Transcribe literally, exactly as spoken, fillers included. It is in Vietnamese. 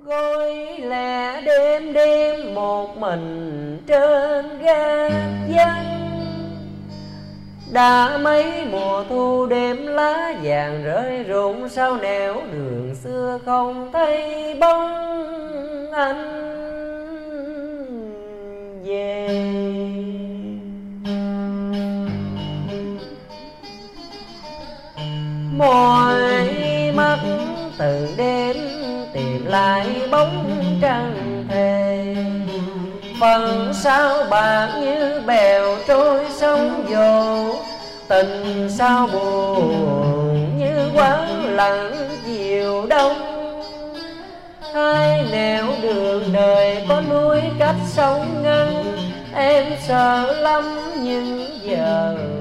Gối lẻ đêm đêm một mình trên gác vắng, đã mấy mùa thu đêm lá vàng rơi rụng, sao nẻo đường xưa không thấy bóng anh về. Mỏi mắt từ đêm tìm lại bóng trăng thề, phần sao bạc như bèo trôi sông dồ, tình sao buồn như quán lặng chiều đông. Hai nẻo đường đời có núi cách sông ngăn, em sợ lắm nhưng giờ